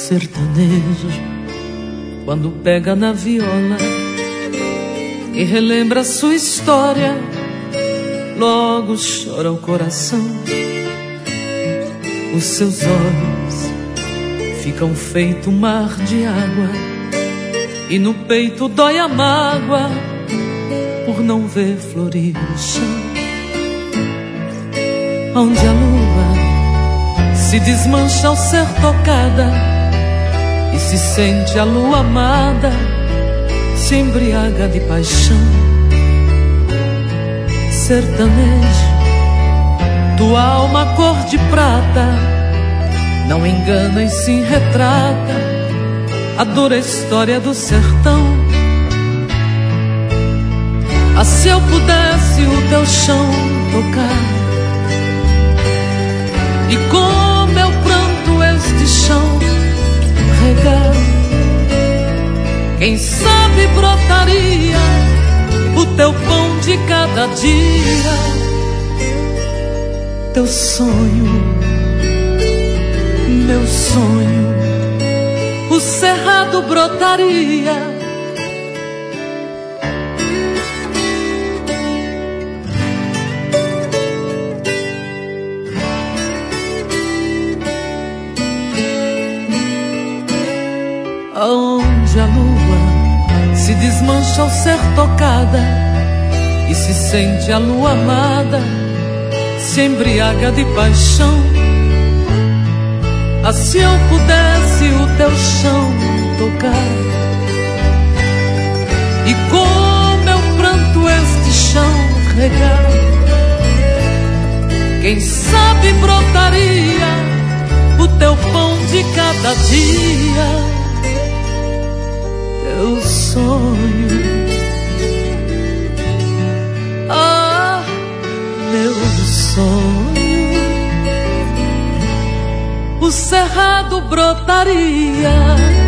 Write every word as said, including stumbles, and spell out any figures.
sertanejo, quando pega na viola e relembra sua história, logo chora o coração. Os seus olhos ficam feito um mar de água, e no peito dói a mágoa por não ver florir o chão. Onde a lua se desmancha ao ser tocada e se sente a lua amada, se embriaga de paixão. Sertanejo, tua alma cor de prata, não engana e se retrata a dura história do sertão. Ah, se eu pudesse o teu chão tocar e com meu pranto este chão regar, quem sabe brotaria o teu pão de cada dia. Teu sonho, meu sonho, o cerrado brotaria. Onde a lua se desmancha ao ser tocada e se sente a lua amada, se embriaga de paixão. Ah, se eu pudesse o teu chão tocar e com meu pranto este chão regar, quem sabe brotaria o teu pão de cada dia. Teu sonho, ah, meu sonho, o cerrado brotaria.